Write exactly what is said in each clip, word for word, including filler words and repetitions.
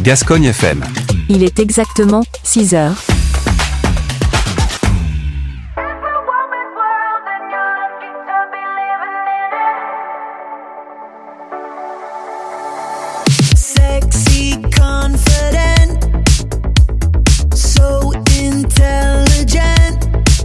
Gascogne F M. Il est exactement six heures. Sexy, confident, so intelligent.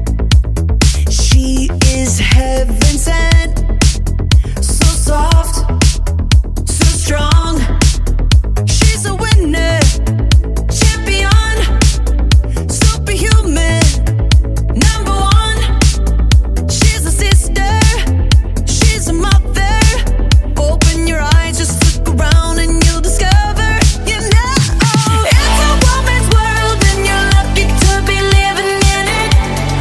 She is heaven sent, so soft, so strong. She's a winner, champion, superhuman, number one. She's a sister, she's a mother. Open your eyes, just look around and you'll discover, you know, it's a woman's world and you're lucky to be living in it.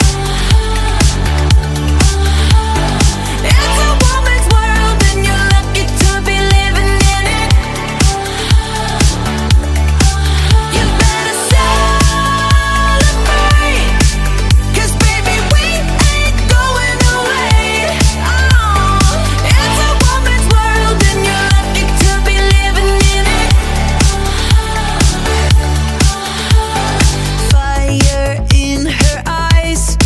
It's a woman's world and you're lucky to be living in it. You better celebrate, 'cause baby we ain't going away. Oh, it's a woman's world and you're lucky to be living in it. Fire in her eyes,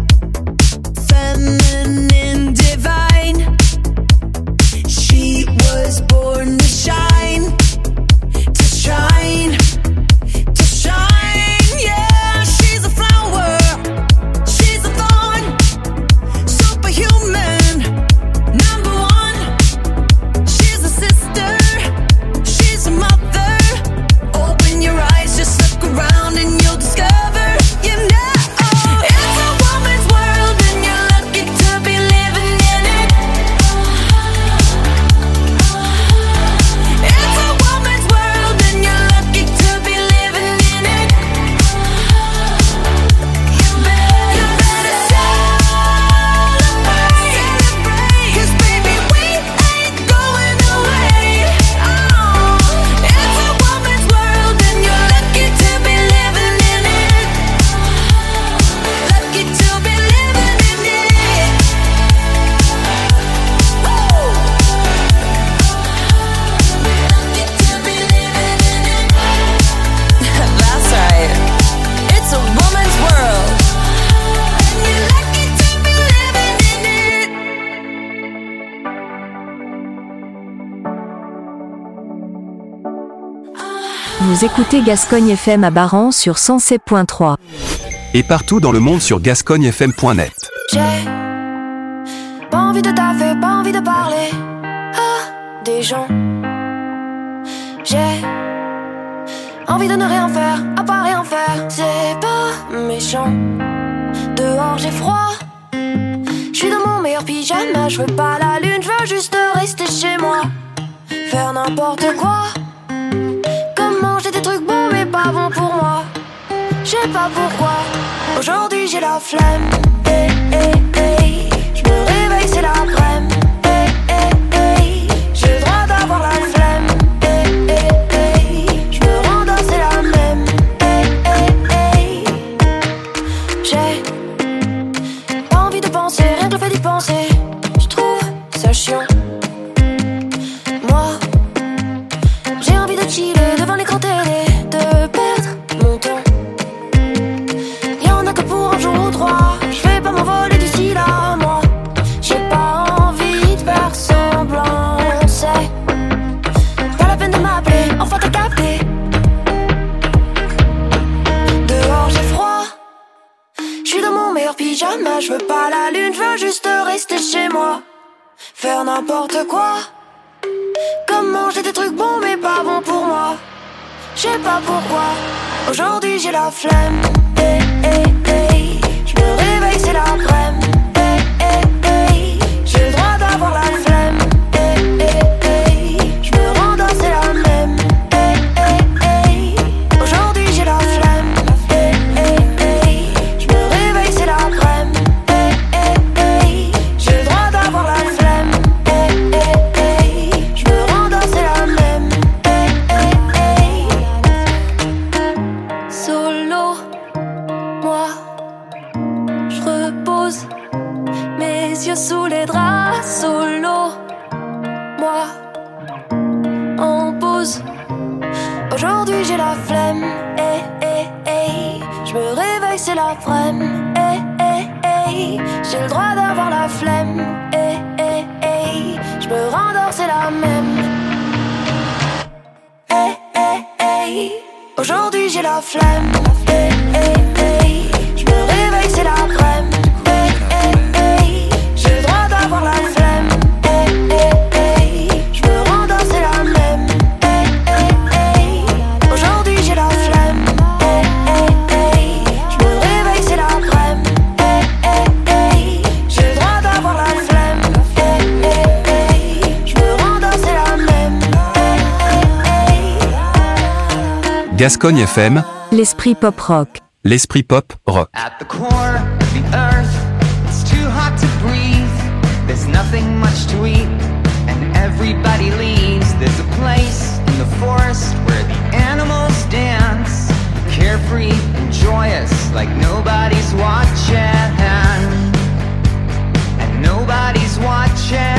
feminine, divine. She was born to shine, to shine, to shine. Yeah, she's a flower, she's a thorn, superhuman, number one. She's a sister, she's a mother. Open your eyes, just look around and you'll discover, you know, it's a woman's world and you're lucky to be living in it. It's a woman's world and you're lucky to be living in it. You better, you better celebrate, 'cause baby we ain't going away. Oh, it's a woman's world and you're lucky to be living in it. Lucky to be living in it. Woo! Lucky to be living in it. That's right. It's a woman's world and you're lucky to be living in it. Vous écoutez Gascogne F M à Baran sur cent sept point trois. Et partout dans le monde sur gascogne f m point net. J'ai pas envie de taffer, pas envie de parler à des gens. J'ai envie de ne rien faire, à part rien faire. C'est pas méchant. Dehors j'ai froid. J'suis dans mon meilleur pyjama. Je veux pas la lune, je veux juste rester chez moi. Faire n'importe quoi. Comme manger des trucs bons mais pas bons pour moi. Je sais pas pourquoi. Aujourd'hui j'ai la flemme. Hey, hey, hey. Je me réveille, c'est l'après-midi. Hey, hey, hey. J'ai le droit d'avoir la flemme. Hey, hey, hey. Je me rends dans, c'est la même. Hey, hey, hey. J'ai pas envie de penser, rien que le fait d'y penser. Je trouve ça chiant. Moi, j'ai envie de chiller devant l'écran télé, de perdre mon temps. Y'en a que pour un jour ou trois. Je vais pas m'envoler d'ici là, moi. J'ai pas envie de faire semblant. C'est pas la peine de m'appeler, enfin t'as capté. Dehors j'ai froid. J'suis dans mon meilleur pyjama. Je veux pas la lune, je veux juste rester chez moi. Faire n'importe quoi. Comme manger des trucs bons mais pas bons pour moi. Je sais pas pourquoi. Aujourd'hui j'ai la flemme. Hey, hey, hey. Je me réveille, c'est l'après-midi. Hey, hey, hey. J'ai le droit d'avoir la flemme. Hey, hey, hey. Je me rends dans, c'est la même. Hey, hey, hey. Aujourd'hui j'ai la flemme. Hey, hey, hey. Je me réveille, c'est l'après-midi. Hey, hey, hey. J'ai le droit d'avoir la flemme. Hey, hey, hey. Je me rends dans, c'est la même. Hey, hey, hey. Solo, moi, je repose mes yeux sous les draps. Solo, moi, en pause. Aujourd'hui j'ai la flemme, eh, eh, eh. Je me réveille, c'est l'après-midi, eh, eh, eh. J'ai le droit d'avoir la flemme, eh, eh, eh. Je me rendors, c'est la même, eh, eh, eh. Aujourd'hui j'ai la flemme, eh, eh, eh. Je me réveille, c'est l'après-midi, eh, eh, eh. J'ai le droit d'avoir la flemme, eh, eh, eh. Je me rendors, c'est la même, eh, eh, eh. Aujourd'hui j'ai la flemme, eh, eh, eh. Je me réveille, c'est l'après-midi, eh, eh, eh. J'ai le droit d'avoir la flemme, eh, eh, eh. Je me rendors, c'est la même, eh, eh, eh. Gascogne F M, L'esprit pop rock. l'esprit pop rock. At the core of the earth, it's too hot to breathe. There's nothing much to eat, and everybody leaves. There's a place in the forest where the animals dance, carefree and joyous, like nobody's watching, and nobody's watching.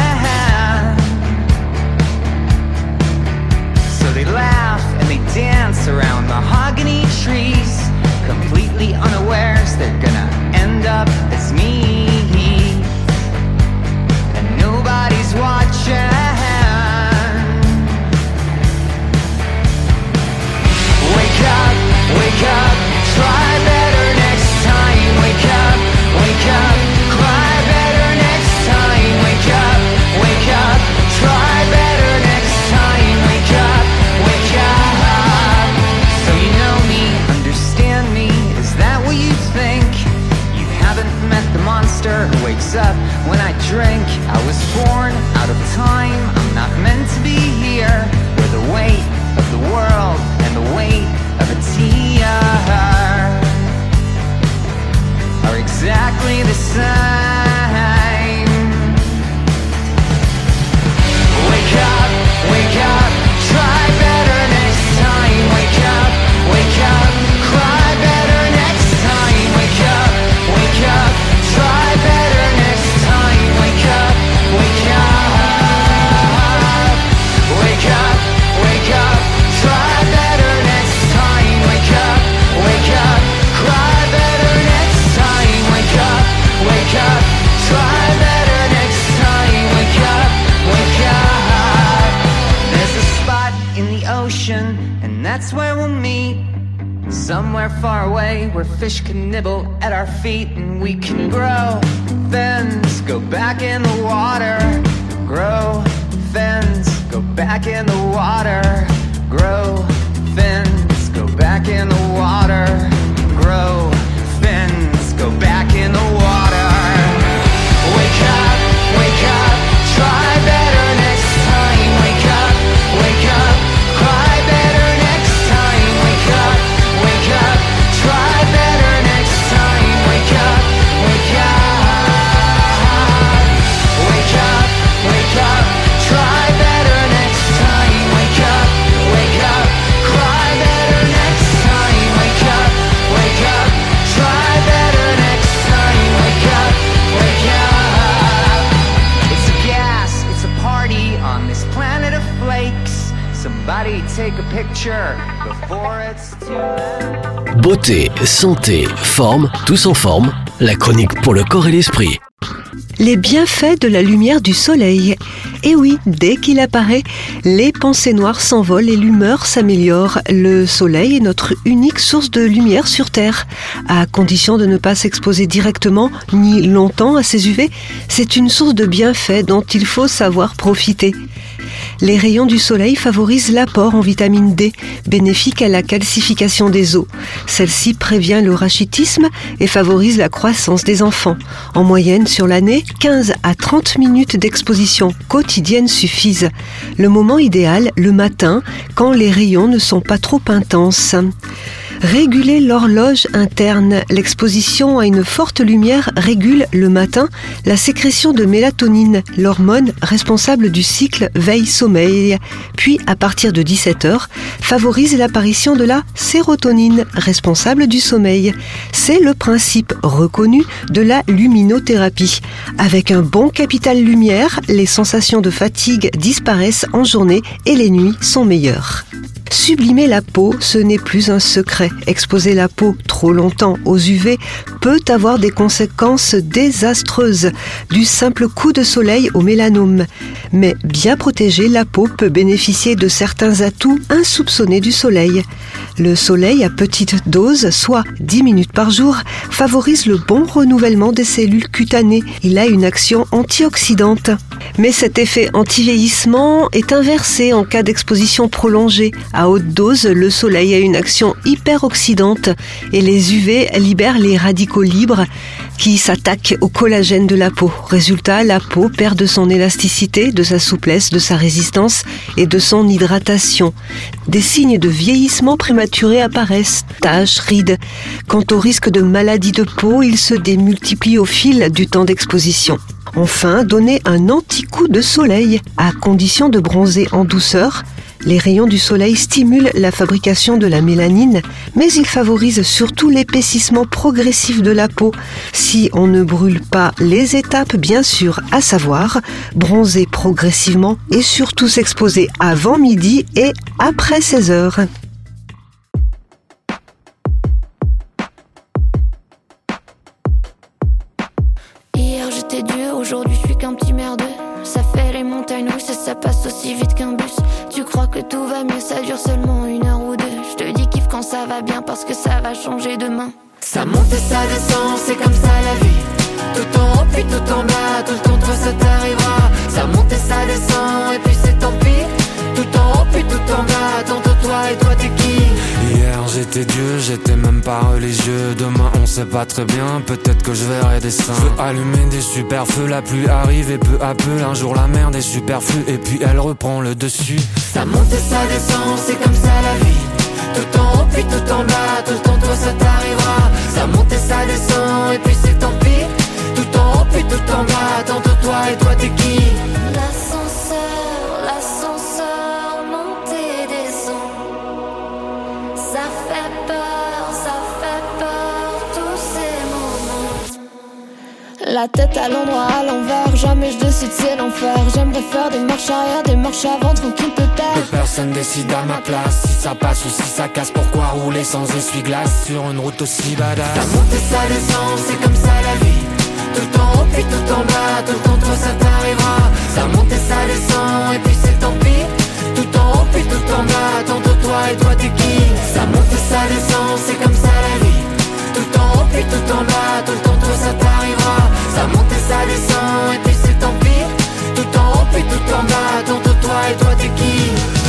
So they laugh and they dance around mahogany trees, completely unawares they're gonna end up as me, and nobody's watching. Wake up, wake up, try better next time. Wake up, wake up, cry better next time. Wake up, wake up, try better next time. Wake up, wake up. So you know me, understand me, is that what you think? You haven't met the monster who wakes up when I drink. I was born out of time, I'm not meant to be here, where the weight of the world and the weight of a tear are exactly the same. Wake up, wake up, try better next time. Wake up, wake up, cry better next time. Wake up, wake up, try better next time. Wake up, wake up, wake up, wake up, try better next time. Wake up, wake up, cry better next time. Wake up, wake up, try better next time. Wake up, wake up. There's a spot in the ocean, and that's where we'll meet. Somewhere far away where fish can nibble at our feet, and we can grow fins, go back in the water. Grow fins, go back in the water. Grow fins, go back in the water. Grow fins, go back in the water. Wake up, wake up, try better next time. Wake up, wake up, cry better next time. Wake up, wake up, try better next time. Wake up, wake up, wake up, wake up, try better next time. Wake up, wake up, cry better next time. Wake up, wake up, try better next time. Wake up, wake up. It's a gas, it's a party on this planet of flakes. Somebody take a picture before it's too late. Beauté, santé, forme, tous en forme, la chronique pour le corps et l'esprit. Les bienfaits de la lumière du soleil. Et oui, dès qu'il apparaît, les pensées noires s'envolent et l'humeur s'améliore. Le soleil est notre unique source de lumière sur Terre. À condition de ne pas s'exposer directement ni longtemps à ces U V, c'est une source de bienfaits dont il faut savoir profiter. Les rayons du soleil favorisent l'apport en vitamine D, bénéfique à la calcification des os. Celle-ci prévient le rachitisme et favorise la croissance des enfants. En moyenne, sur l'année, quinze à trente minutes d'exposition quotidienne suffisent. Le moment idéal, le matin, quand les rayons ne sont pas trop intenses. Réguler l'horloge interne. L'exposition à une forte lumière régule le matin la sécrétion de mélatonine, l'hormone responsable du cycle veille-sommeil. Puis, à partir de dix-sept heures, favorise l'apparition de la sérotonine, responsable du sommeil. C'est le principe reconnu de la luminothérapie. Avec un bon capital lumière, les sensations de fatigue disparaissent en journée et les nuits sont meilleures. Sublimer la peau, ce n'est plus un secret. Exposer la peau trop longtemps aux U V peut avoir des conséquences désastreuses, du simple coup de soleil au mélanome. Mais bien protégée, la peau peut bénéficier de certains atouts insoupçonnés du soleil. Le soleil à petite dose, soit dix minutes par jour, favorise le bon renouvellement des cellules cutanées. Il a une action antioxydante. Mais cet effet anti-vieillissement est inversé en cas d'exposition prolongée. À haute dose, le soleil a une action hyperoxydante et les U V libèrent les radicaux libres qui s'attaquent au collagène de la peau. Résultat, la peau perd de son élasticité, de sa souplesse, de sa résistance et de son hydratation. Des signes de vieillissement prématuré apparaissent, taches, rides. Quant au risque de maladie de peau, il se démultiplie au fil du temps d'exposition. Enfin, donner un anti-coup de soleil, à condition de bronzer en douceur. Les rayons du soleil stimulent la fabrication de la mélanine, mais ils favorisent surtout l'épaississement progressif de la peau. Si on ne brûle pas les étapes, bien sûr, à savoir bronzer progressivement et surtout s'exposer avant midi et après seize heures. Hier j'étais Dieu, aujourd'hui je suis qu'un petit merdeux. Ça fait les montagnes russes et ça passe aussi vite qu'un bus. Tu crois que tout va mieux, ça dure seulement une heure ou deux. Je te dis kiffe quand ça va bien parce que ça va changer demain. Ça monte et ça descend, c'est comme ça la vie. Tout en haut puis tout en bas, tout le temps toi ça t'arrivera. Ça monte et ça descend et puis c'est tant pis. Tout en haut puis tout en bas, tantôt toi et toi t'es qui? Hier j'étais Dieu, j'étais même pas religieux. Demain on sait pas très bien, peut-être que je verrai des saints. Je veux allumer des super feux, la pluie arrive et peu à peu un jour la merde est superflue et puis elle reprend le dessus. Ça monte et ça descend, c'est comme ça la vie. Tout en haut puis tout en bas, tout le temps toi ça t'arrivera. Ça monte et ça descend et puis c'est tant pis. Tout en haut puis tout en bas, tantôt toi et toi t'es qui? L'ascenseur, l'ascenseur, monte et descend. Ça fait peur, ça fait peur, tous ces moments. La tête à l'endroit, à l'envers, jamais je décide c'est l'enfer. J'aimerais faire des marches arrière, des marches avant, tranquille peut-être. Personne décide à ma place, si ça passe ou si ça casse. Pourquoi rouler sans essuie-glace sur une route aussi badass? Ça monte et ça descend, c'est comme ça la vie. Tout en haut puis tout en bas, tout le temps toi ça t'arrivera. Ça monte et ça descend et puis c'est tant pis. Tout en haut puis tout en bas, tantôt toi et toi t'es qui? Ça monte et ça descend, c'est comme ça la vie. Tout en haut puis tout en bas, tout le temps toi ça t'arrivera. Ça monte et ça descend et puis c'est tant pis. Tout en haut puis tout en bas, tantôt toi et toi t'es qui?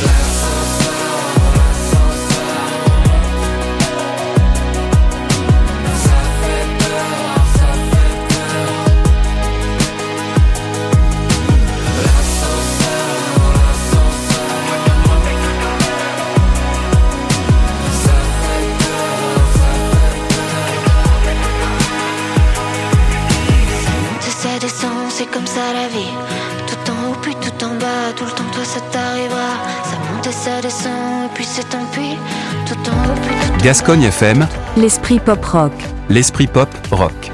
C'est comme ça la vie. Tout en haut puis tout en bas, tout le temps toi ça t'arrivera. Ça monte et ça descend et puis c'est tant pis. Tout en haut puis tout en bas. Gascogne F M, L'esprit pop rock. l'esprit pop rock.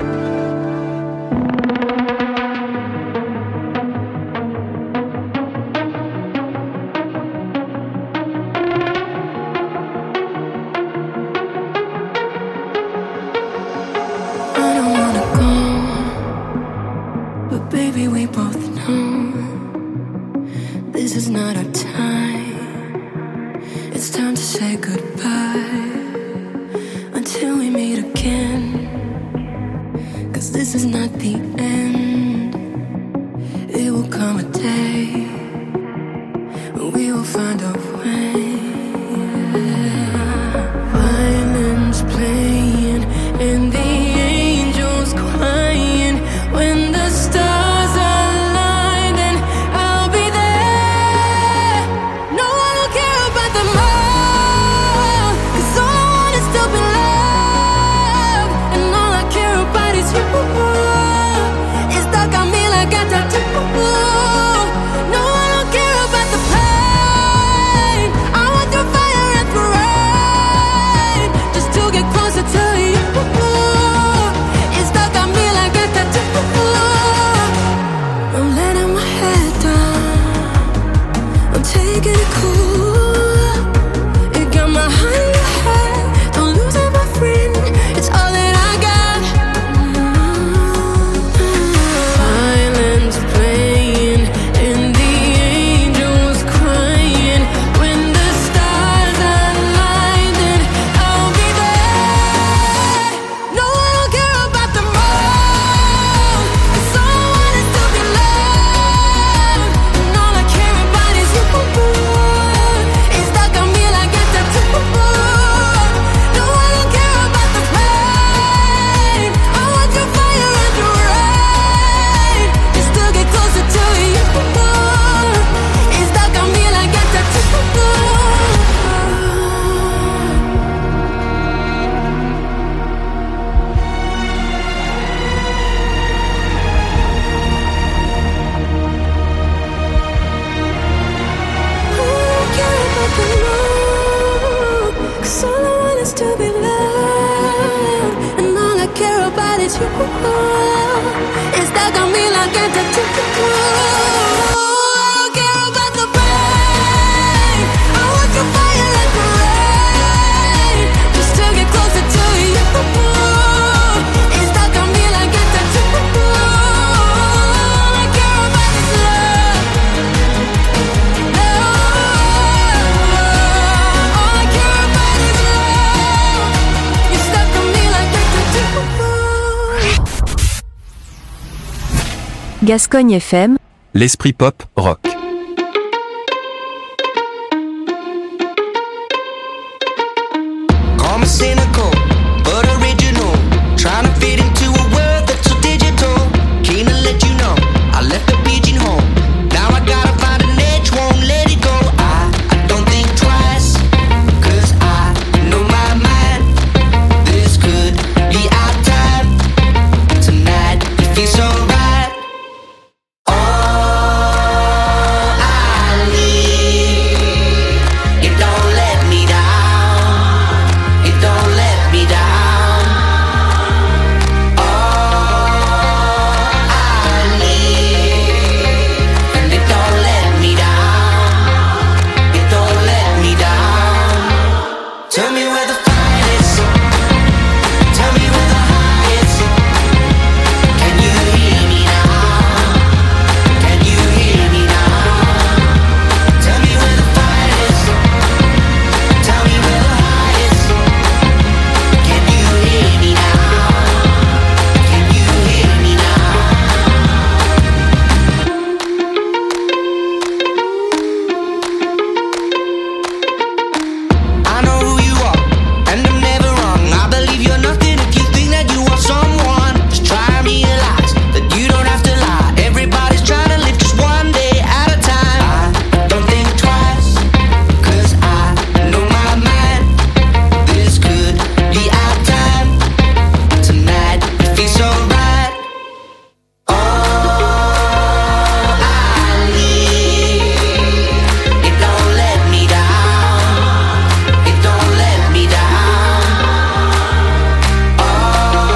Baby, we both know this is not our time. It's time to say goodbye until we meet again. 'Cause this is not the end. It will come a day when we will find a way. Violins playing and the angels crying when the stars No, I don't care about the past. It's stuck on me like a tattoo. Care about the pain. I want your fire like the rain, just to get closer to you. It's stuck on me like a tattoo. I care about this love. All I care about is love. You're stuck on me like a tattoo. Gascogne F M, L'esprit pop rock. Call me cynical, but original. Trying to fit into a world that's so digital. Keen to let you know, I left the pigeonhole. Now I gotta find an edge, won't let it go. I, I don't think twice, cause I know my mind. This could be our time. Tonight, it feels so right. All I need, it don't let me down. It don't let me down. All I need, and it don't let me down. It don't let me down. Tell me where the fight is. Tell me where the high is. Can you hear me now? Can you hear me now? Tell me where the fight is. Tell me where the high is. Can you hear me now? Can you hear me now? I know who you are, and I'm never wrong. I believe you're nothing if you think that you are someone. Just try and realize that you don't have to lie. Everybody's trying to live just one day at a time. I don't think twice, cause I know my mind. This could be our time. Tonight, it feels so right. All I need, it don't let me down. It don't let me down. All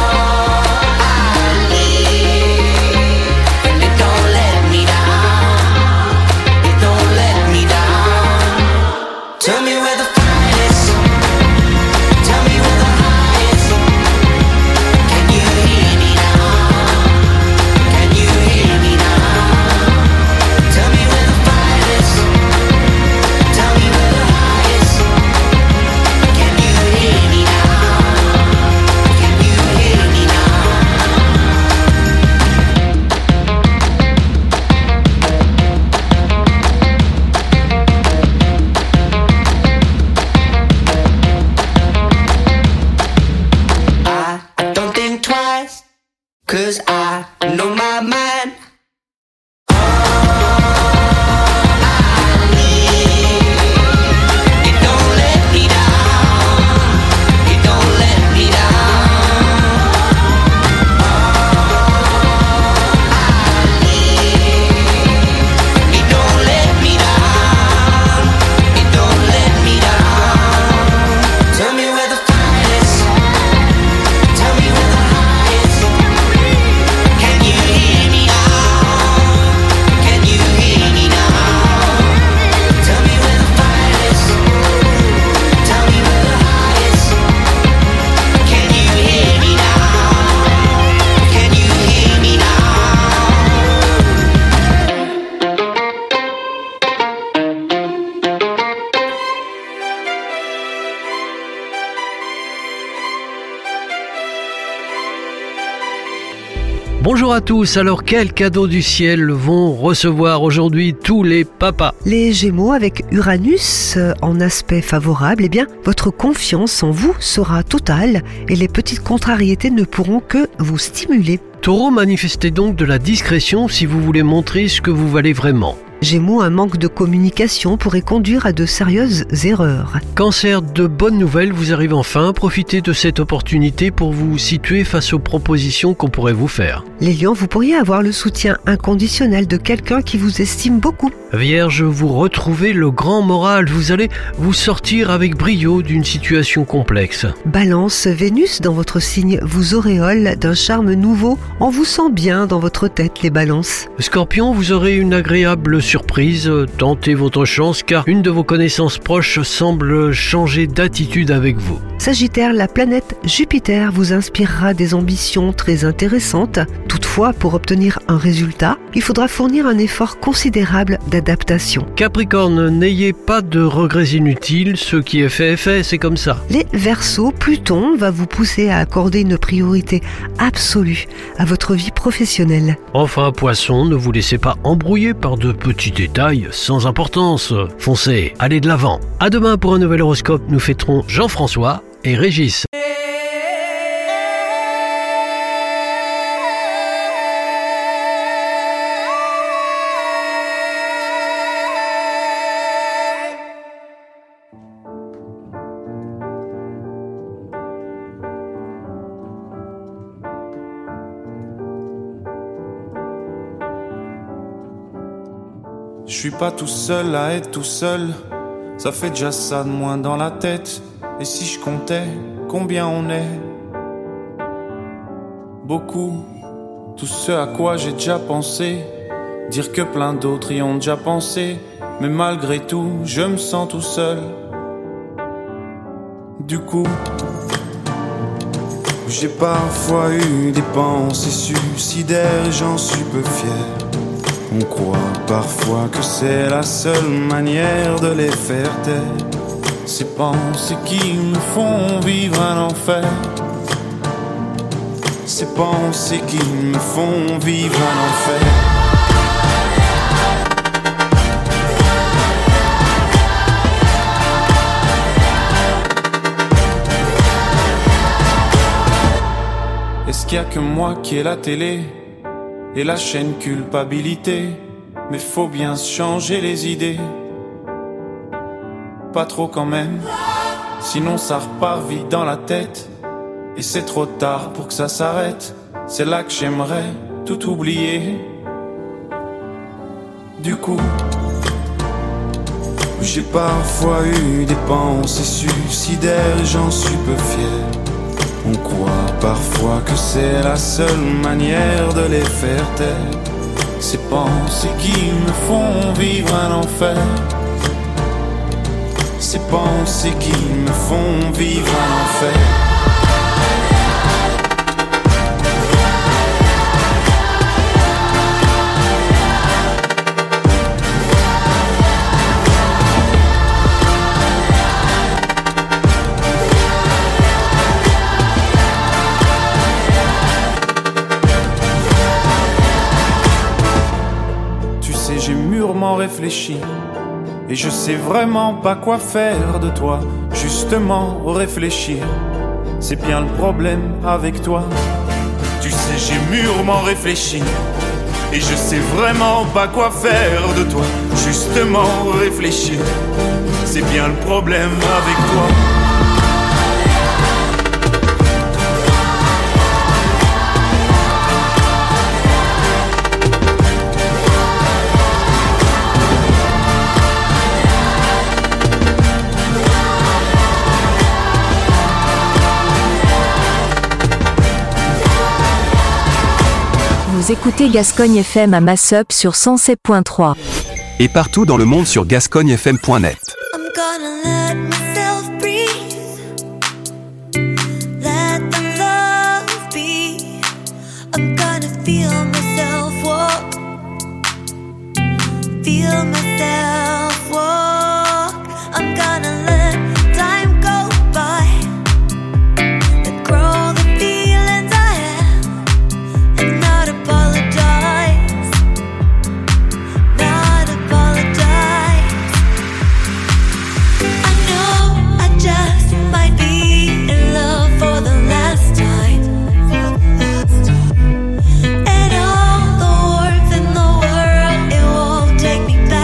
I need, and it don't let me down. It don't let me down. Tell me where the fight is. Tell me where the high is. Can you hear me now? Can you hear me now? Tell me where the fight is. Tell me where the high is. Can you hear me now? Can you hear me now? I, I don't think twice, cause I know my mind. All I need, it don't let me down. It don't let me down. All I need, it don't let me down. It don't let me down. Tell me where the fight is. Tell me where the high is. Can you hear me now? Can you hear me now? Tell me where the fight is. Tell me where the high is. Can you hear me now? Can you hear me now? Bonjour à tous, alors quel cadeau du ciel vont recevoir aujourd'hui tous les papas? Les Gémeaux avec Uranus euh, en aspect favorable, eh bien, votre confiance en vous sera totale et les petites contrariétés ne pourront que vous stimuler. Taureau, manifestez donc de la discrétion si vous voulez montrer ce que vous valez vraiment. Gémeaux, un manque de communication pourrait conduire à de sérieuses erreurs. Cancer, de bonnes nouvelles vous arrivent enfin. Profitez de cette opportunité pour vous situer face aux propositions qu'on pourrait vous faire. Les Lions, vous pourriez avoir le soutien inconditionnel de quelqu'un qui vous estime beaucoup. Vierge, vous retrouvez le grand moral. Vous allez vous sortir avec brio d'une situation complexe. Balance, Vénus dans votre signe vous auréole d'un charme nouveau. On vous sent bien dans votre tête, les balances. Scorpion, vous aurez une agréable surprise. Tentez votre chance car une de vos connaissances proches semble changer d'attitude avec vous. Sagittaire, la planète Jupiter vous inspirera des ambitions très intéressantes. Toutefois, pour obtenir un résultat, il faudra fournir un effort considérable d'adaptation. Capricorne, n'ayez pas de regrets inutiles. Ce qui est fait est fait, c'est comme ça. Les Verseaux, Pluton va vous pousser à accorder une priorité absolue à votre vie professionnelle. Enfin, Poisson, ne vous laissez pas embrouiller par de petits détails sans importance. Foncez, allez de l'avant. À demain pour un nouvel horoscope. Nous fêterons Jean-François et Régis. Je suis pas tout seul à être tout seul, ça fait déjà ça de moins dans la tête. Et si je comptais combien on est? Beaucoup, tout ce à quoi j'ai déjà pensé, dire que plein d'autres y ont déjà pensé. Mais malgré tout, je me sens tout seul. Du coup, j'ai parfois eu des pensées suicidaires et j'en suis peu fier. On croit parfois que c'est la seule manière de les faire taire. Ces pensées qui me font vivre un enfer. Ces pensées qui me font vivre un enfer. Est-ce qu'il y a que moi qui ai la télé et la chaîne culpabilité? Mais faut bien se changer les idées. Pas trop quand même, sinon ça repart vite dans la tête. Et c'est trop tard pour que ça s'arrête. C'est là que j'aimerais tout oublier. Du coup, j'ai parfois eu des pensées suicidaires et j'en suis peu fier. On croit parfois que c'est la seule manière de les faire taire. Ces pensées qui me font vivre un enfer. Ces pensées qui me font vivre un enfer. J'ai mûrement réfléchi et je sais vraiment pas quoi faire de toi. Justement réfléchir, c'est bien le problème avec toi. Tu sais j'ai mûrement réfléchi et je sais vraiment pas quoi faire de toi. Justement réfléchir, c'est bien le problème avec toi. Vous écoutez Gascogne F M à Massup sur cent sept point trois. Et partout dans le monde sur gascogne f m point net. I'm gonna let myself breathe. Let the love be. I'm gonna feel myself walk. Feel myself walk. I'm gonna let time go by. Let grow the feelings I have and not apologize. Not apologize. I know I just might be in love for the last time. And all the warmth in the world, it won't take me back.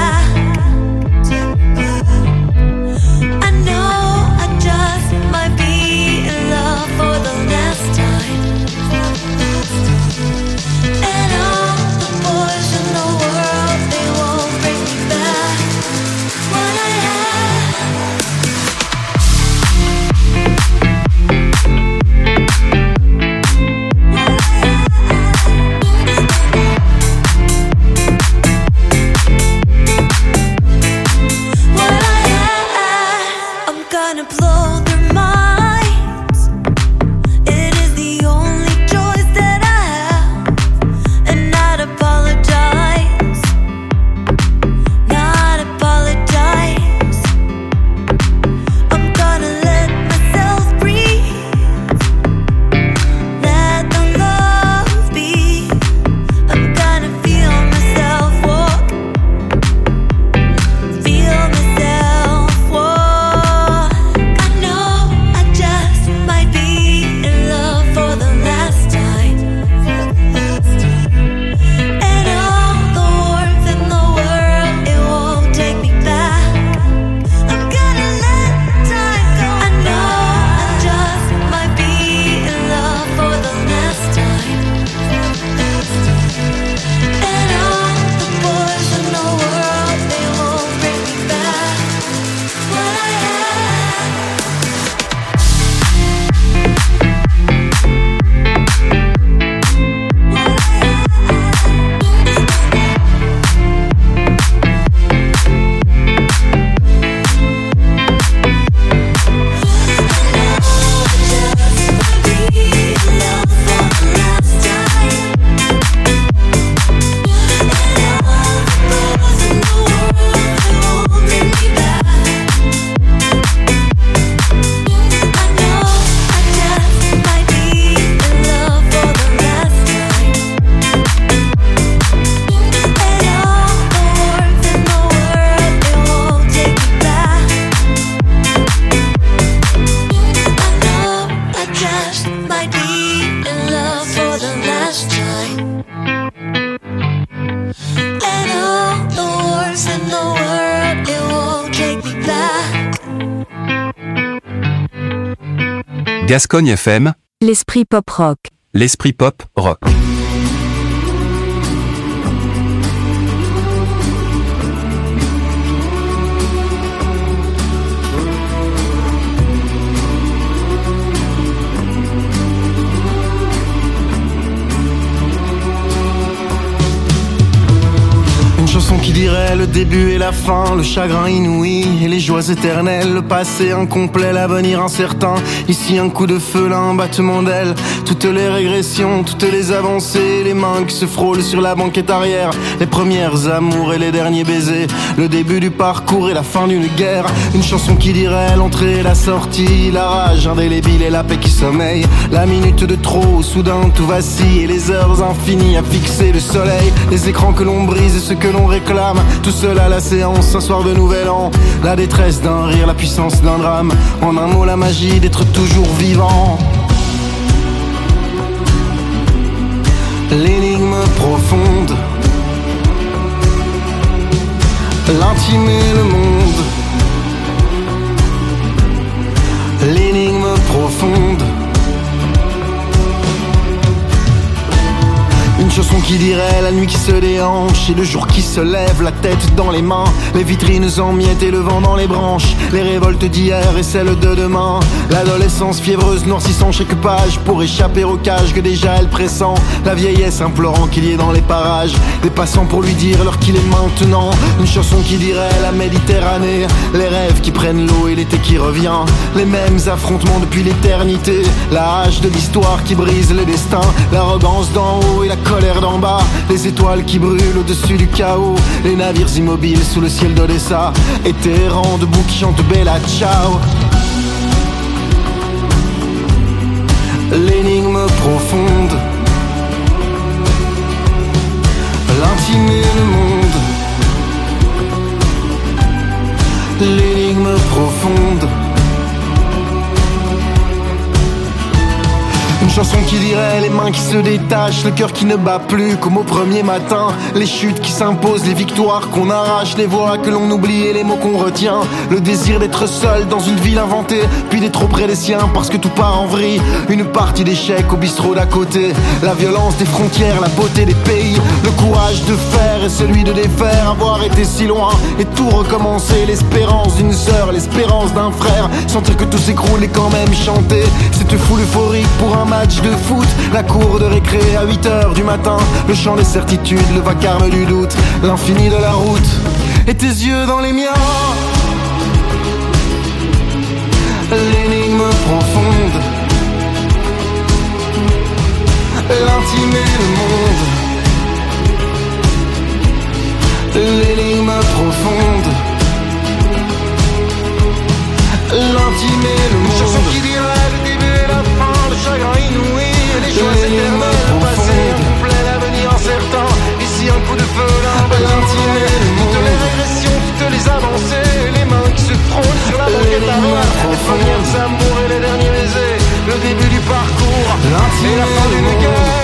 Gascogne F M, l'esprit pop rock. l'esprit pop rock. Chanson qui dirait le début et la fin, le chagrin inouï et les joies éternelles, le passé incomplet, l'avenir incertain. Ici un coup de feu, là un battement d'aile, toutes les régressions, toutes les avancées, les mains qui se frôlent sur la banquette arrière, les premières amours et les derniers baisers, le début du parcours et la fin d'une guerre. Une chanson qui dirait l'entrée et la sortie, la rage indélébile et la paix qui sommeille, la minute de trop, soudain tout vacille et les heures infinies à fixer le soleil, les écrans que l'on brise et ce que l'on réclame, tout seul à la séance, un soir de nouvel an, la détresse d'un rire, la puissance d'un drame, en un mot la magie d'être toujours vivant. L'énigme profonde, l'intime et le monde. L'énigme profonde, une chanson qui dirait la nuit qui se déhanche et le jour qui se lève, la tête dans les mains, les vitrines en miettes et le vent dans les branches, les révoltes d'hier et celles de demain, l'adolescence fiévreuse noircissant chaque page pour échapper au cage que déjà elle pressent, la vieillesse implorant qu'il y ait dans les parages des passants pour lui dire l'heure qu'il est maintenant. Une chanson qui dirait la Méditerranée, les rêves qui prennent l'eau et l'été qui revient, les mêmes affrontements depuis l'éternité, la hache de l'histoire qui brise le destin, l'arrogance d'en haut et la colère d'en bas, les étoiles qui brûlent au-dessus du chaos, les navires immobiles sous le ciel d'Odessa, et tes errants debout qui chantent Bella Ciao. L'énigme profonde, l'intime et le monde. L'énigme profonde, une chanson qui dirait les mains qui se détachent, le cœur qui ne bat plus comme au premier matin, les chutes qui s'imposent, les victoires qu'on arrache, les voix que l'on oublie et les mots qu'on retient, le désir d'être seul dans une ville inventée, puis d'être auprès des siens parce que tout part en vrille, une partie d'échecs au bistrot d'à côté, la violence des frontières, la beauté des pays, le courage de faire et celui de défaire, avoir été si loin et tout recommencer, l'espérance d'une sœur, l'espérance d'un frère, sentir que tout s'écroule et quand même chanter cette foule euphorique pour un match de foot, la cour de récré à huit heures du matin, le chant des certitudes, le vacarme du doute, l'infini de la route, et tes yeux dans les miens. L'énigme profonde, l'intime et le monde. L'énigme profonde, l'intime et le monde. Une chanson qui dirait le début et la fin, le chagrin inouï et les joies éternelles, le passé incomplet, l'avenir incertain. Ici un coup de feu, là un l'intime et le monde. Toutes les régressions, toutes les avancées, les mains qui se frôlent sur la banquette arrière, les premières amours et les derniers baisers, le début du parcours et la fin d'une guerre.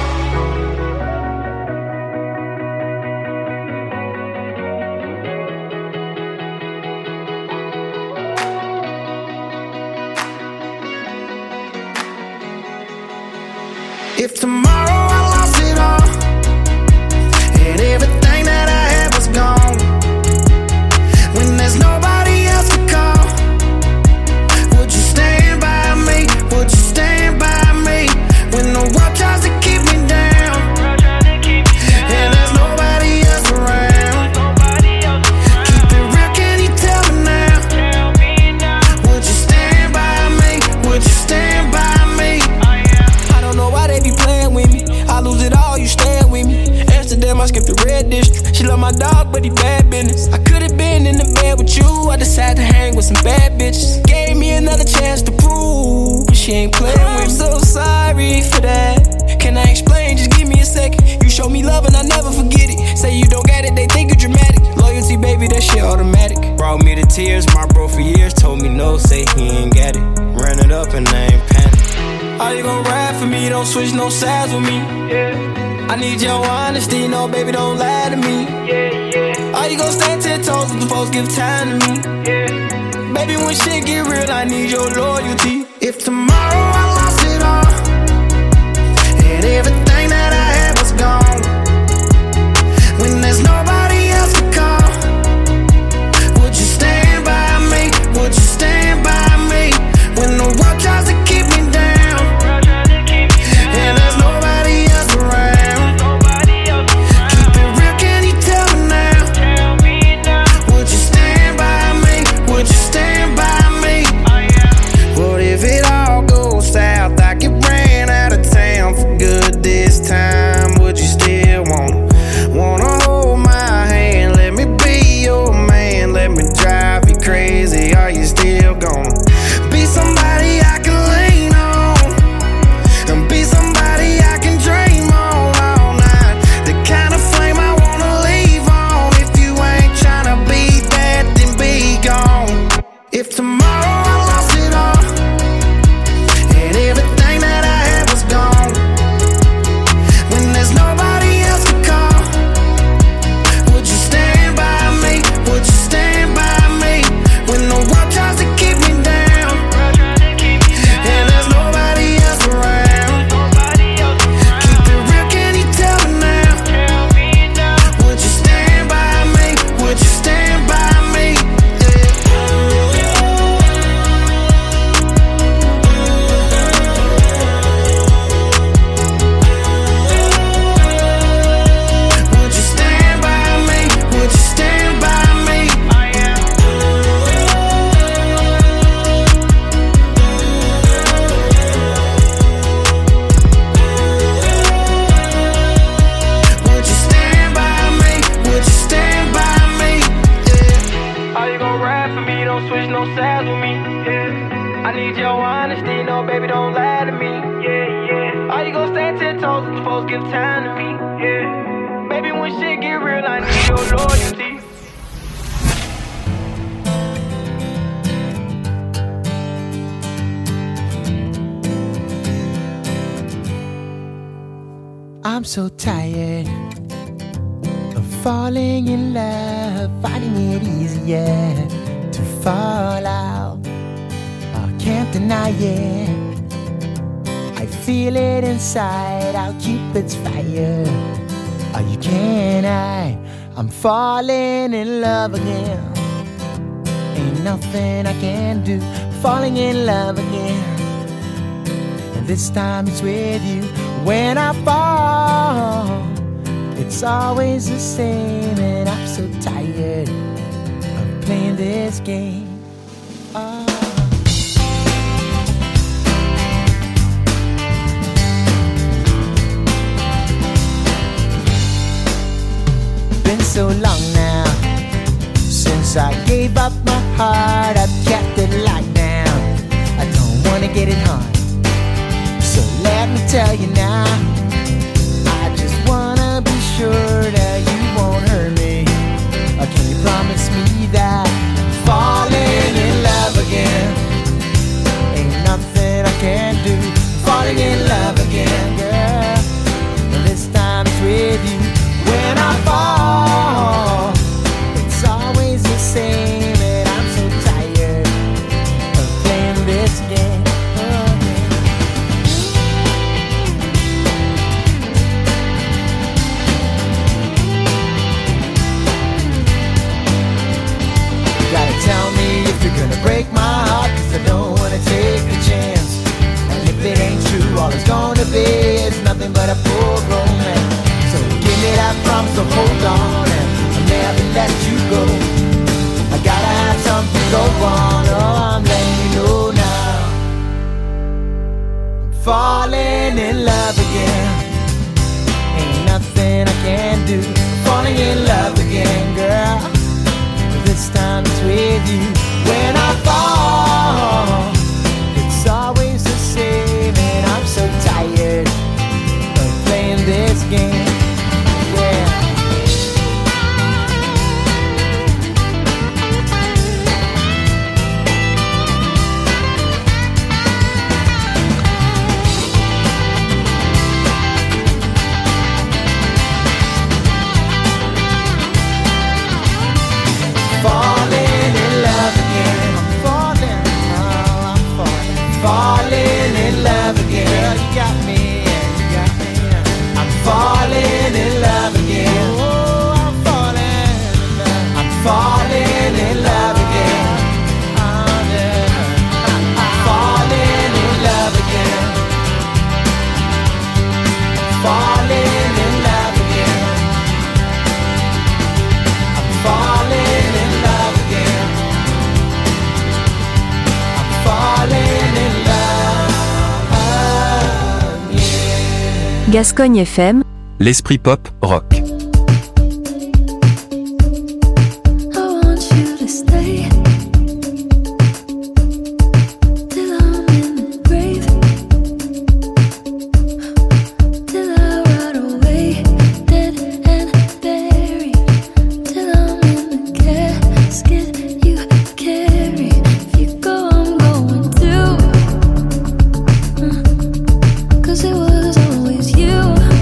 If tomorrow I lost it all and everything that I had was gone, when there's nobody else to call, would you stand by me? Would you stand by me? When the world tries to keep me down and there's nobody else around, keep it real, can you tell me now? Would you stand by me? Would you stand by me? I don't know why they be playing with me. I lose it all, you stand with me. Amsterdam, I skipped the red district. She love my dog, but he bad business. I could've been in the bed with you. I decided to hang with some bad bitches. Gave me another chance to prove, but she ain't playing with me. I'm so sorry for that. Can I explain? Just give me a second. You show me love and I never forget it. Say you don't got it, they think you dramatic. Loyalty, baby, that shit automatic. Brought me to tears, my bro for years told me no, say he ain't got it. Ran it up and I ain't panic. Are you gon' ride for me? Don't switch no sides with me. Yeah. I need your honesty, no baby, don't lie to me. Yeah, yeah. Are you gon' stand ten toes if the folks give time to me? Yeah. Baby, when shit get real, I need your loyalty. If tomorrow I lost it all and everything that I had was gone, when there's nobody else to call, would you stand by me? Would you stand by me when the world tries to keep me down and there's nobody else around? Keep it real, can you tell me now? Would you stand by me? Would you stand by me? What if it all goes south? I get ran out of town for good this time. Would you still wanna, wanna hold my hand? Let me be your man. Let me drive you crazy. Are you still gonna be somebody I can lean on? And be somebody I can dream on all night. The kind of flame I wanna leave on. If you ain't tryna be that, then be gone. If tomorrow I lost it all and everything that I had was gone, when there's nobody else to call, would you stand by me? Would you stand by me when the world tries to keep me down and there's nobody else around? Keep it real, can you tell me now? Would you stand by me? Would you stand by me? Would you stand by me? Would you stand by me? Would you stand by me? Would you stand by me? Yeah. Are you gon' ride for me? Don't switch no sides with me. Yeah. I need your honesty. No, baby, don't lie to me. Yeah, yeah. Are you gon' stand ten toes if the folks give time to me? Yeah. Baby, when shit get real, I need your loyalty. I'm so tired of falling in love, finding it easier to fall out. I can't deny it. I feel it inside, I'll keep its fire. Oh, you can't hide, I'm falling in love again. Ain't nothing I can do, falling in love again. And this time it's with you. When I fall, it's always the same, and I'm so tired of playing this game. Oh. Been so long now since I gave up my heart. I've kept it locked down. I don't wanna get it hard. So let me tell you now, I just wanna be sure that you won't hurt me. Or can you promise me that falling in love again ain't nothing I can do? Falling in love again, girl. And this time it's with you. When I fall, it's always the same, and I'm so tired of playing this game. Gascogne F M, l'esprit pop rock. I want you to stay till I'm in the grave, till I rot away, dead and buried, till I'm in the casket you carry. If you go, I'm going too, uh, 'cause it was always you.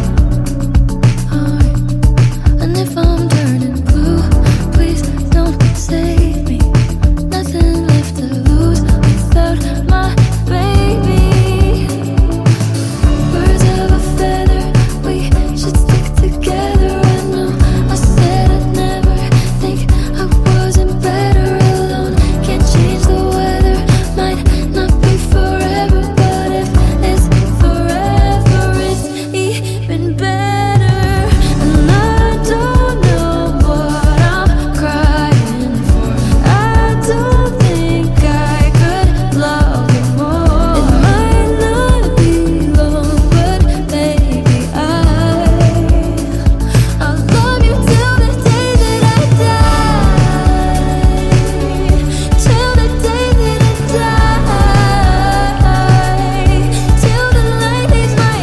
Uh, and if I'm turning blue, please don't save me. Nothing left to lose without my baby. Birds of a feather, we should stick together. I know I said I'd never think I wasn't better alone. Can't change the weather, might not be forever, but if it's forever, it's even better. And I don't know what I'm crying for. I don't think I could love you more. It might not be long, but baby, I I'll love you till the day that I die. Till the day that I die. Till the light leaves my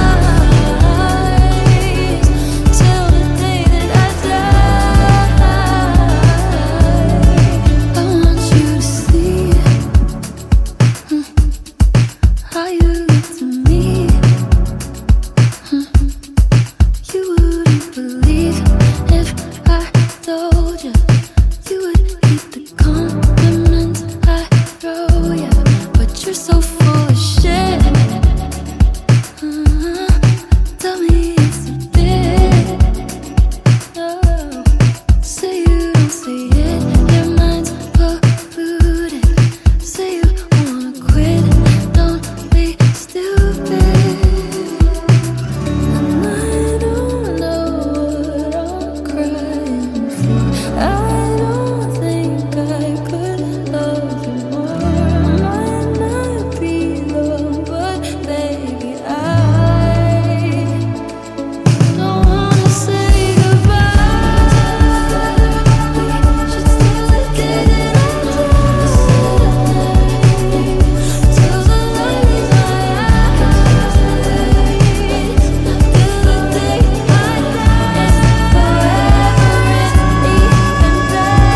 eyes. Till the day that I die. I want you to see mm, how you look to me. Mm, You wouldn't believe if I told you. You would keep the compliments I throw you, but you're so full of shit. Uh, Tell me it's a bit. Oh, say you don't see it, your mind's polluted. Say you wanna quit, don't be stupid. And I don't know what I'm crying for. I don't think I could love you more. Might not be long, but baby, I don't wanna say goodbye. We should still together till the light leaves my eyes. Till the day I die, forever is even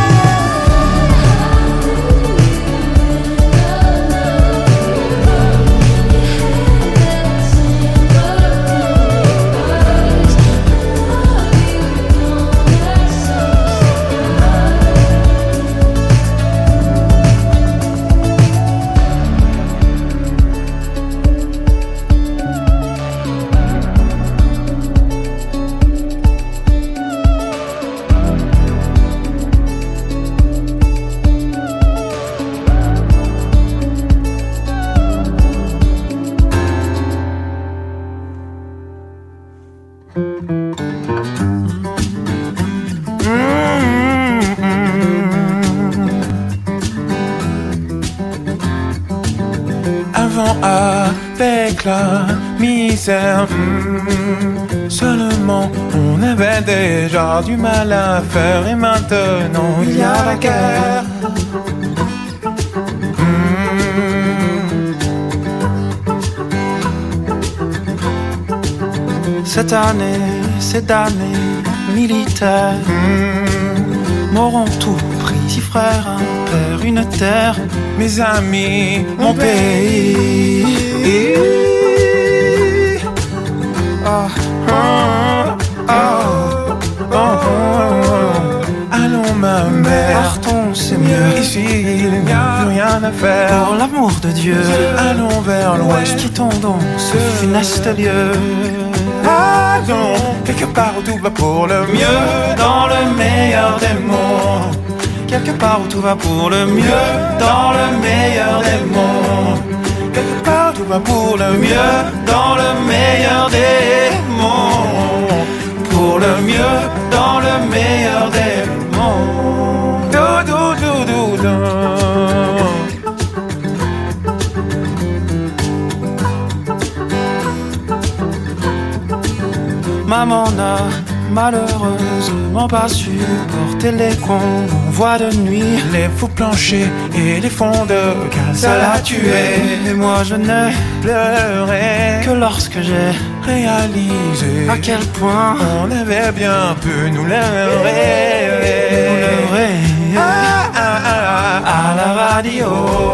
Avant avec la misère, hmm, seulement on avait déjà du mal à faire et maintenant il y a la guerre. Hmm. Cette année, cette année militaire, hmm, m'auront tout pris, six frères, un père, une terre, mes amis, mon pays. Oh, oh, oh, oh, oh. Allons ma mère, partons, c'est mieux. Ici il n'y a plus rien à faire. Pour l'amour de Dieu, allons vers l'ouest, quittons donc ce funeste lieu. Allons quelque part où tout va pour le mieux, dans le meilleur des mondes. Quelque part où tout va pour le mieux, dans le meilleur des mondes. Quelque part où tout va pour le mieux, dans le meilleur des mondes. Pour le mieux, dans le meilleur des mondes. Do, do, do, do, do. maman n'a malheureusement pas supporté les convois de nuit, les faux planchers et les fonds de cale. Ça l'a tué, et moi je n'ai pleuré que lorsque j'ai réalisé à quel point on avait bien pu nous leurrer, nous leurrer. Ah, ah, ah, ah, à la radio,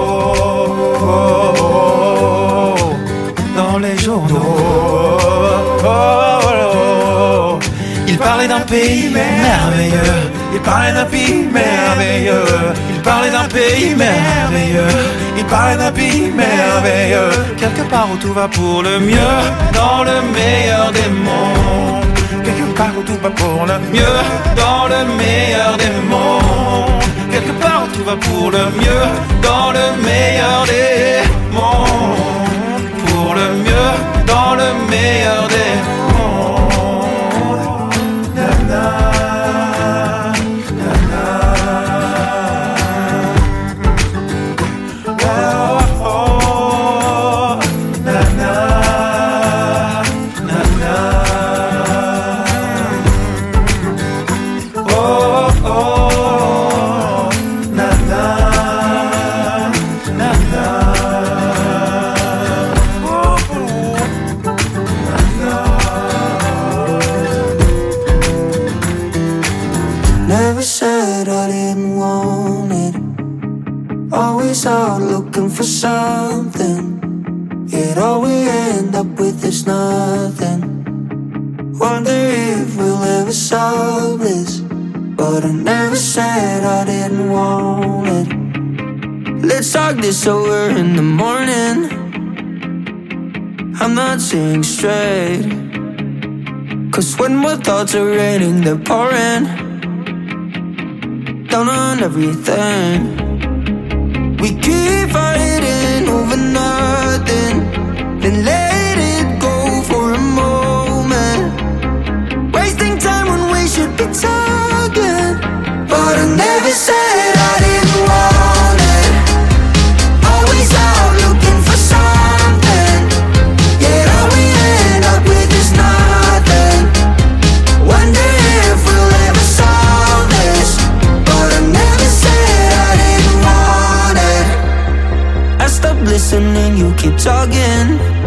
dans les journaux, oh, oh, oh. Il parlait d'un pays merveilleux, il parlait d'un pays merveilleux, il parlait d'un pays merveilleux, il parlait d'un pays merveilleux, quelque part où tout va pour le mieux, dans le meilleur des mondes, quelque part où tout va pour le mieux, dans le meilleur des mondes, quelque part où tout va pour le mieux, dans le meilleur des mondes, pour le mieux, dans le meilleur des mondes. Na, na, na, na. Oh, oh, na, na, na, na. Oh, oh, na, na, na, na. Oh, oh, na, na. Never said I didn't want it. Always out looking for something. Yet all we end up with is nothing. Wonder if we'll ever solve this. But I never said I didn't want it. Let's talk this over in the morning. I'm not seeing straight. Cause when my thoughts are raining, they're pouring down on everything. We keep fighting over nothing, then let it go for a moment. Wasting time when we should be talking. But I never said I didn't want it. Always out looking for something. Yet all we end up with is nothing. Wonder if we'll ever solve this. But I never said I didn't want it. I stopped listening, you keep talking.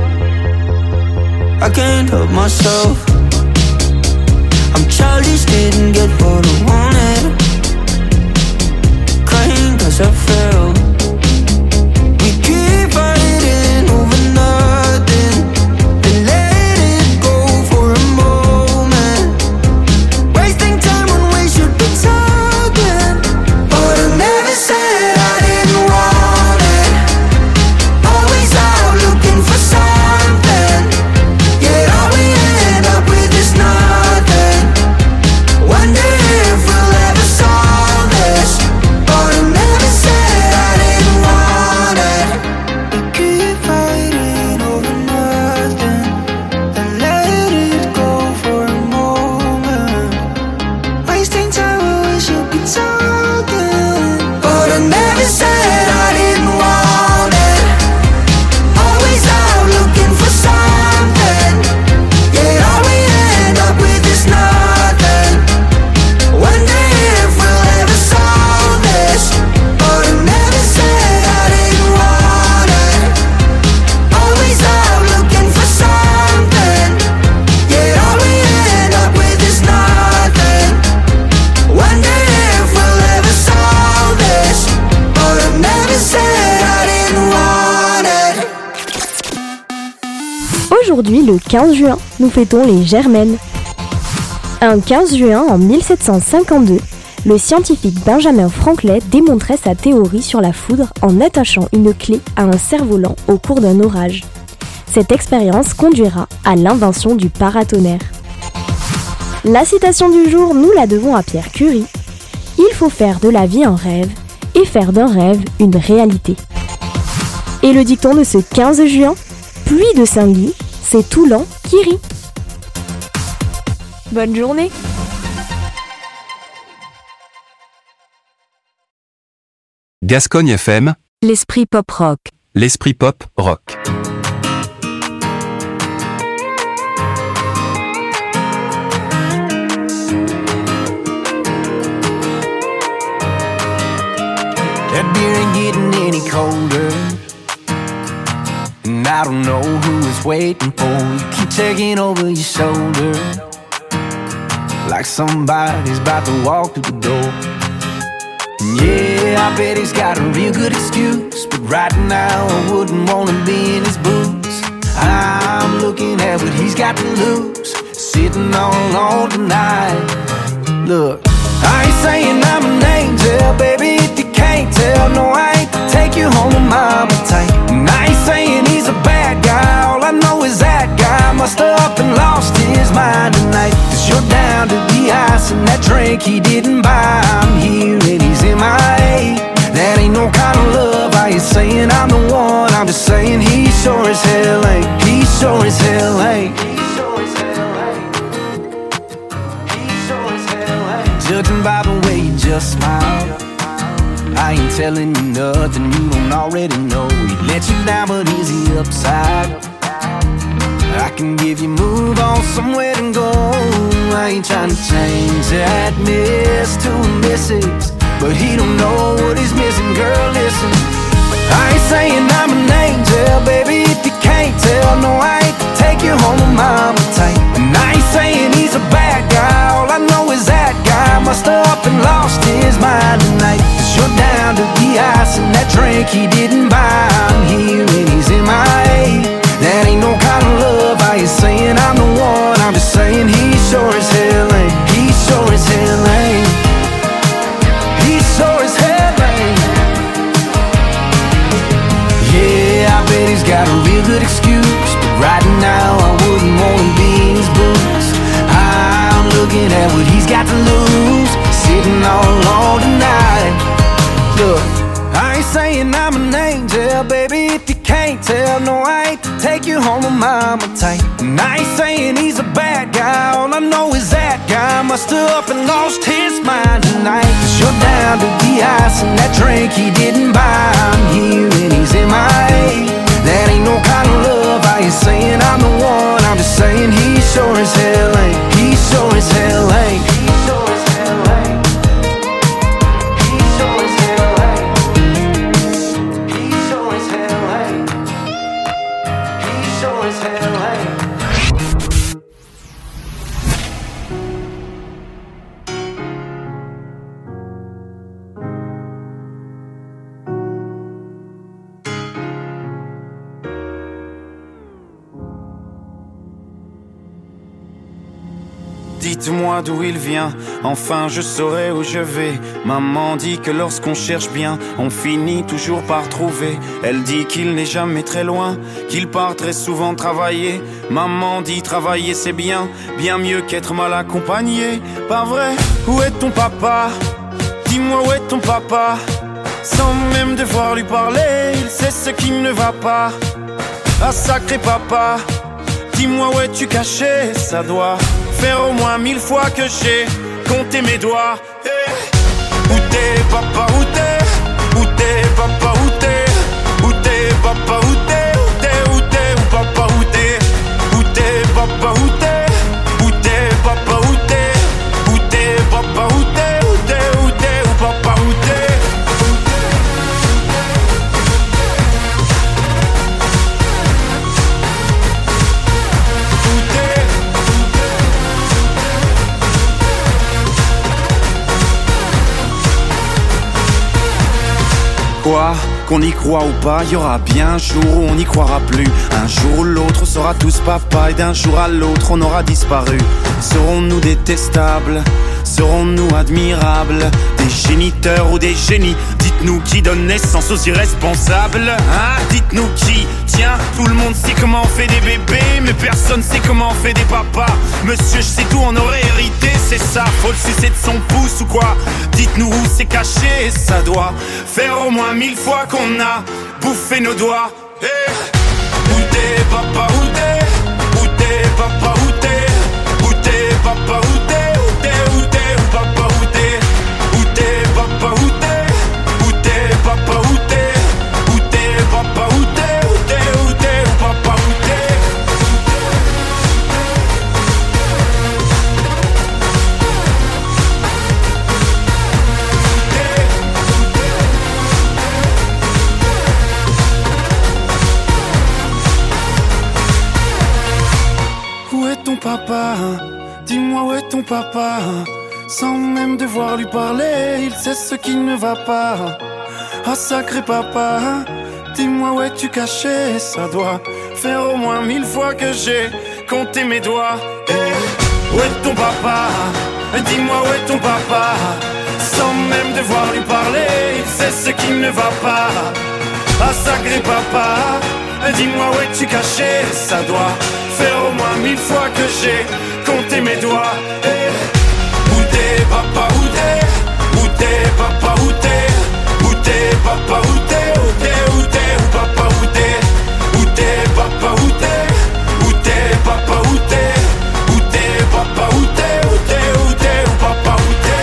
I can't help myself. I'm childish, didn't get what I wanted. Crying cause I failed. We keep fighting over nothing, then let it go for a moment. Wasting time when we should be talking. But I never said I didn't want it. Always out looking for something. Yet all we end up with is nothing. Wonder if we'll ever solve this. But I never said I didn't want it. We keep fighting over nothing, then let it go for a moment. Wasting time when we should be talking. But I never said I didn't want it. Always out looking for something. Yet all we end up with is nothing. Wonder if we'll ever solve this. But I never said I didn't want it. Always out looking for something. Yet all we end up with is nothing. Wonder if we'll ever solve this. But I never said I didn't want it. Aujourd'hui, le quinze juin, nous fêtons les Germaines. Un quinze juin en mille sept cent cinquante-deux, le scientifique Benjamin Franklin démontrait sa théorie sur la foudre en attachant une clé à un cerf-volant au cours d'un orage. Cette expérience conduira à l'invention du paratonnerre. La citation du jour, nous la devons à Pierre Curie. Il faut faire de la vie un rêve et faire d'un rêve une réalité. Et le dicton de ce quinze juin, pluie de Saint-Guy, c'est Toulon qui rit. Bonne journée. Gascogne F M, L'esprit pop rock. l'esprit pop rock. that beer ain't getting any colder. And I don't know who is waiting for you. Keep checking over your shoulder, like somebody's about to walk through the door. And yeah, I bet he's got a real good excuse, but right now I wouldn't wanna be in his boots. I'm looking at what he's got to lose, sitting all alone tonight. Look, I ain't saying I'm an angel, baby, if you can't tell. No, I ain't to take you home with mama tight. And I ain't saying he's a bad guy, all I know is that guy must have up and lost his mind tonight. Cause you're down to the ice and that drink he didn't buy. I'm here and he's in my A. That ain't no kind of love, I ain't saying I'm the one, I'm just saying he sure as hell ain't. He sure as hell ain't. Judging by the way you just smile, I ain't telling you nothing you don't already know. He let you down, but is he upside? I can give you move on somewhere to go. I ain't trying to change that miss to a missus, but he don't know what he's missing, girl, listen. I ain't saying I'm an angel, baby, if you can't tell. No, I ain't to take you home with mama tight. And I ain't saying he's a bad guy, all I know is that guy must have up and lost his mind tonight. Cause you're down to the ice and that drink he didn't buy. I'm here and he's in my A. That ain't no kind of love, I ain't saying I'm the one, I'm just saying he sure as hell ain't. He sure as hell ain't. He sure as hell ain't. Yeah, I bet he's got a real good excuse, but right now I wouldn't wanna be in his boots. I'm looking at what he's got to lose, sitting all alone tonight. Look, I ain't saying I'm an angel, baby, if you can't tell. No, I ain't to take you home with mama tight. And I ain't saying he's a bad guy, all I know is that guy must have up and lost his mind tonight. Cause you're down to the ice and that drink he didn't buy. I'm here and he's in my A. That ain't no kind of love, I ain't saying I'm the one, I'm just saying he sure as hell ain't. He sure as hell ain't. He sure as hell ain't. He sure as hell ain't. He sure as hell ain't. He sure as hell ain't. Dites-moi d'où il vient, enfin je saurai où je vais. Maman dit que lorsqu'on cherche bien, on finit toujours par trouver. Elle dit qu'il n'est jamais très loin, qu'il part très souvent travailler. Maman dit travailler c'est bien, bien mieux qu'être mal accompagné. Pas vrai? Où est ton papa? Dis-moi où est ton papa? Sans même devoir lui parler, il sait ce qui ne va pas. Ah sacré papa, dis-moi où es-tu caché? Ça doit faire au moins mille fois que j'ai compté mes doigts. Hey. Où t'es papa, où t'es? Où t'es papa, où t'es? Où t'es papa, où t'es? Où t'es, où t'es, où papa, où t'es? Où t'es papa, où t'es? Où t'es papa, où t'es? Où t'es papa, où t'es? Où t'es, où t'es, où papa, où t'es? Quoi? Qu'on y croit ou pas, y aura bien un jour où on n'y croira plus. Un jour ou l'autre, on sera tous papa, et d'un jour à l'autre, on aura disparu. Serons-nous détestables? Serons-nous admirables? Des géniteurs ou des génies? Dites-nous qui donne naissance aux irresponsables, hein? Dites-nous qui? Tiens, tout le monde sait comment on fait des bébés, mais personne sait comment on fait des papas. Monsieur, je sais tout, on aurait hérité, c'est ça. Faut le sucer de son pouce ou quoi? Dites-nous où c'est caché, ça doit faire au moins mille fois qu'on a bouffé nos doigts. Hey. Où t'es papa, où t'es? Où t'es papa, où t'es? Où t'es papa, où t'es? Où t'es, où t'es, où papa, où t'es? Où t'es papa, où t'es? Où t'es papa, où t'es? Où t'es papa, où t'es? Où t'es, où t'es, où papa, où t'es? papa, dis-moi où est ton papa. Sans même devoir lui parler, il sait ce qui ne va pas. Ah sacré papa, dis-moi où es-tu caché. Ça doit faire au moins mille fois que j'ai compté mes doigts. Hey, où est ton papa? Dis-moi où est ton papa? Sans même devoir lui parler, il sait ce qui ne va pas. Ah sacré papa, dis-moi où es-tu caché. Ça doit faire au moins mille fois que j'ai compté mes doigts. Hey, où t'es papa, où t'es? Où t'es papa, où t'es? Où t'es papa, où t'es? Où t'es, où t'es, où papa, où t'es? Où t'es papa, où t'es? Où t'es papa, où t'es? Où t'es papa, où t'es? Où t'es, où t'es, où papa, où t'es?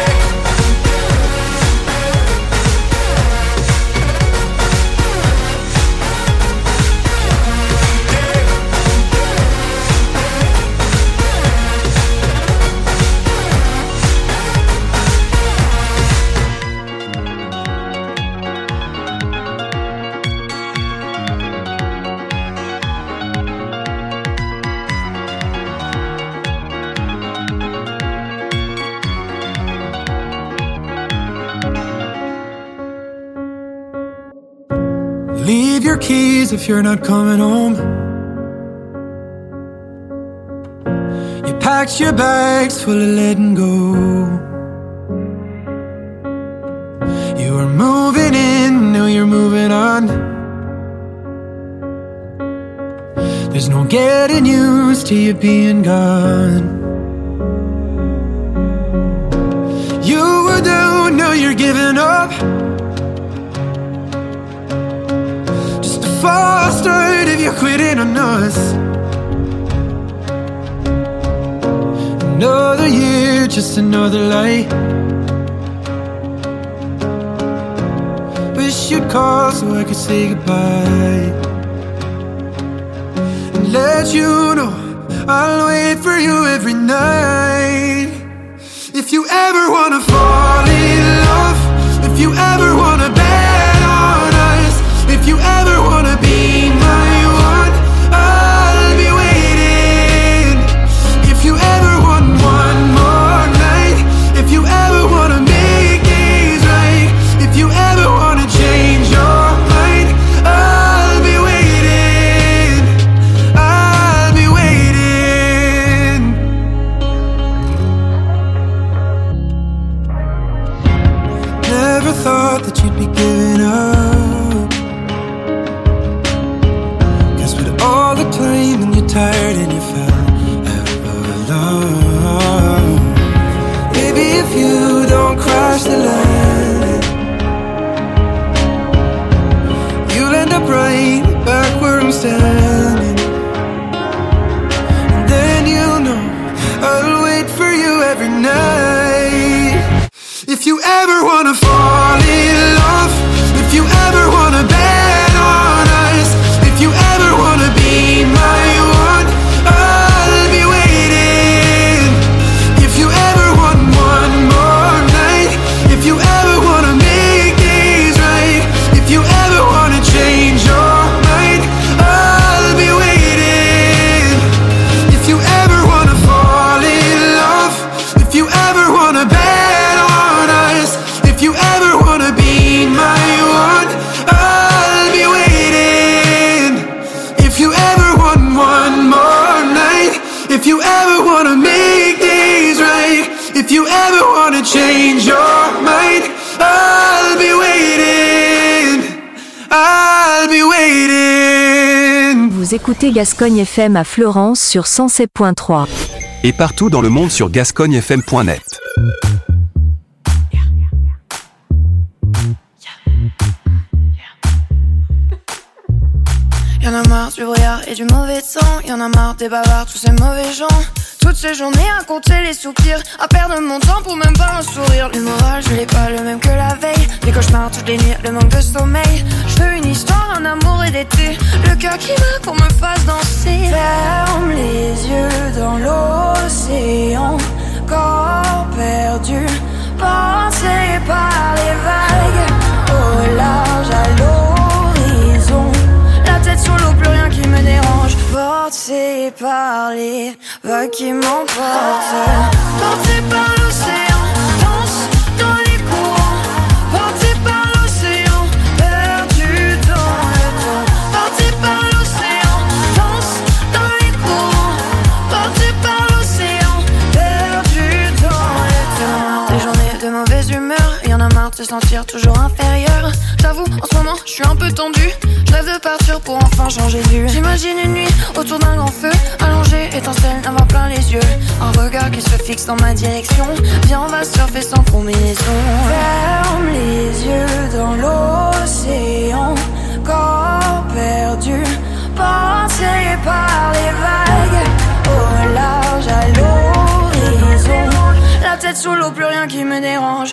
Leave your keys if you're not coming home. You packed your bags full of letting go. You were moving in, now you're moving on. There's no getting used to you being gone. You were down, now you're giving up. False start if you're quitting on us. Another year, just another lie. Wish you'd call so I could say goodbye and let you know I'll wait for you every night. If you ever wanna fall in love, if you ever wanna bet on us, if you ever wanna be my one, I'll be waiting. If you ever want one more night, if you ever wanna make things right, if you ever wanna change your mind, I'll be waiting. I'll be waiting. Never thought that you'd be giving up. All the time and you're tired and you fell out of love. Maybe if you don't cross the line, you'll end up right back where I'm standing. And then you'll know I'll wait for you every night. If you ever wanna fall in love, if you ever wanna bet on us, if you ever wanna be my one, I'll be waiting. If you ever want one more night, if you ever wanna make things right, if you ever wanna change your mind, I'll be waiting. If you ever wanna fall in love, if you ever wanna bet on us, if you ever wanna be my one, I'll be waiting. If you ever want one more night, if you ever wanna make things right, if you ever wanna change your mind, I'll be waiting. I'll be waiting. Vous écoutez Gascogne F M à Fleurance sur cent sept point trois. Et partout dans le monde sur gascogne f m point net. Y'en a marre du brouillard et du mauvais temps. Y'en a marre des bavards, tous ces mauvais gens. Toutes ces journées à compter les soupirs, à perdre mon temps pour même pas un sourire. Le moral, je l'ai pas le même que la veille. Les cauchemars toutes les nuits, le manque de sommeil. Je veux une histoire, un amour et d'été. Le cœur qui bat qu'on me fasse danser. Ferme les yeux dans l'océan. Corps perdu, pensé par les vagues. Au large, à l'horizon. La tête sur l'eau, plus rien qui me dérange. Porté par les vague qui m'emporte. Porté par l'océan, danse dans les courants. Porté par l'océan, perdu dans le temps. Porté par l'océan, danse dans les courants. Porté par l'océan, perdu dans le temps. Des journées de mauvaise humeur, y'en a marre de se sentir toujours inférieur. J'avoue, en ce moment, je suis un peu tendue. Je rêve de partir pour enfin changer de vue. J'imagine une nuit autour d'un grand feu, allongé, étincelle, avoir plein les yeux. Un regard qui se fixe dans ma direction. Viens, on va surfer sans combinaison. Ferme les yeux dans l'océan, corps perdu, porté par les vagues. Au large, à l'horizon, la tête sous l'eau, plus rien qui me dérange.